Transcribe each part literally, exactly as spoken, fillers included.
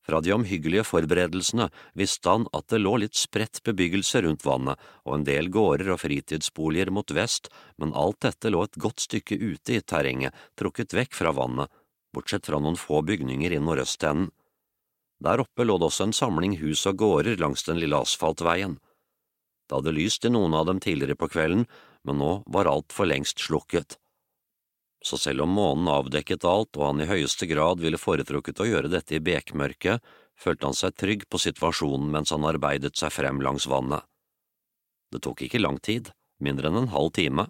Fra de omhyggelige forberedelsene visste han at det lå litt spredt bebyggelse rundt vannet og en del gårder og fritidsboliger mot vest, men alt dette lå et godt stykke ute i terrenget, trukket vekk fra vannet, bortsett fra noen få bygninger i nordøstenden. Der oppe lå det også en samling hus og gårder langs den lille asfaltveien. Det hadde lyst i noen av dem tidligere på kvelden, men nå var alt for lengst slukket. Så selv om månen avdekket alt og han i høyeste grad ville foretrukket å gjøre dette i bekmørket, følte han seg trygg på situasjonen mens han arbeidet seg frem langs vannet. Det tok ikke lang tid, mindre enn en halv time.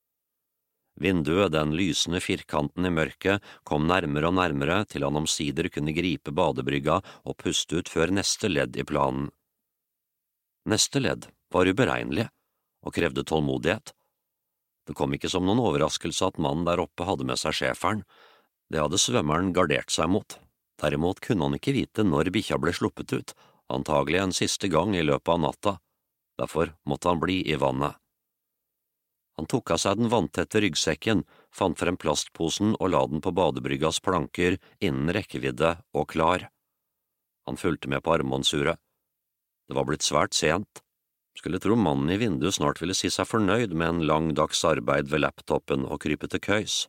Vinduet, den lysende firkanten i mørket, kom nærmere og nærmere til han omsider kunne gripe badebrygga og puste ut før neste ledd i planen. Neste ledd var uberegnelig og krevde tålmodighet. Det kom ikke som noen overraskelse at mannen der oppe hadde med seg schæferen. Det hadde svømmeren gardert seg mot. Derimot kunne han ikke vite når bikkja ble sluppet ut, antagelig en siste gang i løpet av natta. Derfor måtte han bli i vannet. Han tok av seg den vanntette ryggsekken, fant frem plastposen og la den på badebryggas planker innen rekkevidde og klar. Han fulgte med på armbåndsuret. Det var blitt svært sent. Skulle tro mannen i vinduet snart ville si seg fornøyd med en lang dags arbeid ved laptopen og krype til køys.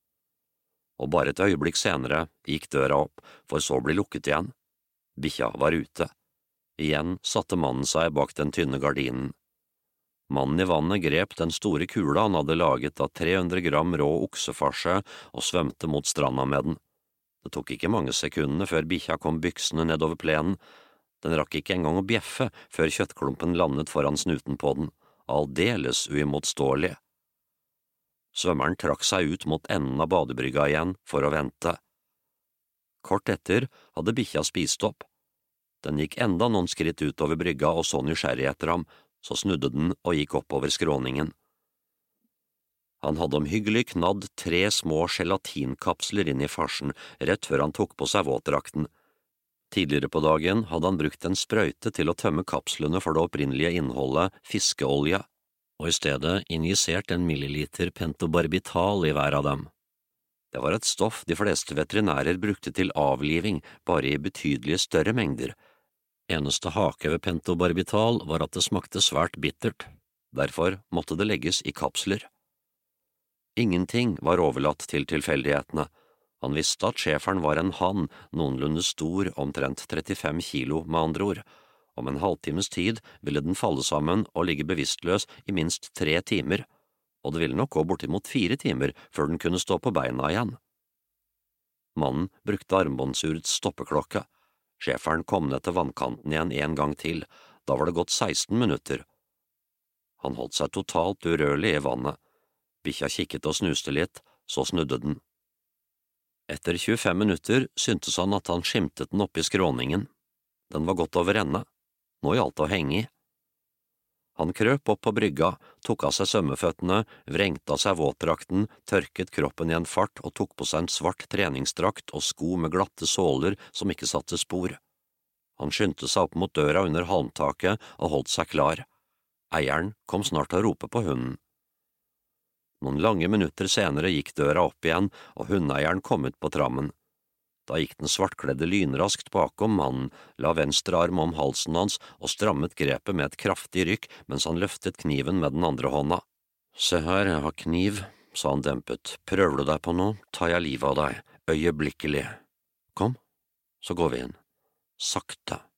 Og bare et øyeblikk senere gikk døra opp, for så ble lukket igjen. Bikkja var ute. Igjen satte mannen seg bak den tynne gardinen. Mannen i vannet grep den store kula han hadde laget av tre hundre gram rå oksefarse og svømte mot stranda med den. Det tok ikke mange sekundene før bikkja kom byksende nedover plenen. Den rakk ikke engang å bjeffe før kjøttklumpen landet foran snuten på den, aldeles uimotståelig. Svømmeren trakk seg ut mot enden av badebrygga igjen for å vente. Kort etter hadde bikkja spist opp. Den gikk enda noen skritt utover brygga og så nysgjerrig etter ham, så snudde den og gikk oppover skråningen. Han hadde omhyggelig knadd tre små gelatinkapsler inn i farsen rett før han tok på seg våtdrakten. Tidligere på dagen hadde han brukt en sprøyte til å tømme kapslene for det opprinnelige innholdet fiskeolje, og i stedet injisert en milliliter pentobarbital i hver av dem. Det var et stoff de fleste veterinærer brukte til avliving, bare i betydelige større mengder. Eneste hake ved pentobarbital var at det smakte svært bittert, derfor måtte det legges i kapsler. Ingenting var overlatt til tilfeldighetene. Han visste at schæferen var en hann, noenlunde stor, omtrent trettifem kilo med andre ord. Om en halvtimes tid ville den falle sammen og ligge bevisstløs i minst tre timer, og det ville nok gå bortimot fire timer før den kunne stå på beina igjen. Mannen brukte armbåndsurets stoppeklokke. Schæferen kom ned til vannkanten igjen en gang til, da var det gått seksten minutter. Han holdt seg totalt urørlig i vannet. Bikkja kikket og snuste litt, så snudde den. Etter tjuefem minutter syntes han at han skimtet den oppe i skråningen. Den var godt over ende. Nå gjaldt det å henge i. Han krøp opp på brygga, tok av seg svømmeføttene, vrengte av seg våtdrakten, tørket kroppen i en fart og tok på seg en svart treningsdrakt og sko med glatte såler som ikke satte spor. Han skyndte seg opp mot døra under halmtaket og holdt seg klar. Eieren kom snart til å rope på hunden. Noen lange minutter senere gikk døra opp igjen, og hundeeieren kom ut på trammen. Da gikk den svartkledde lynraskt bakom mannen, la venstre arm om halsen hans og strammet grepet med et kraftig rykk mens han løftet kniven med den andre hånda. Se her, jeg har kniv, sa han dempet. Prøver du deg på noe, tar jeg livet av deg, øyeblikkelig. Kom, så går vi inn. Sakte.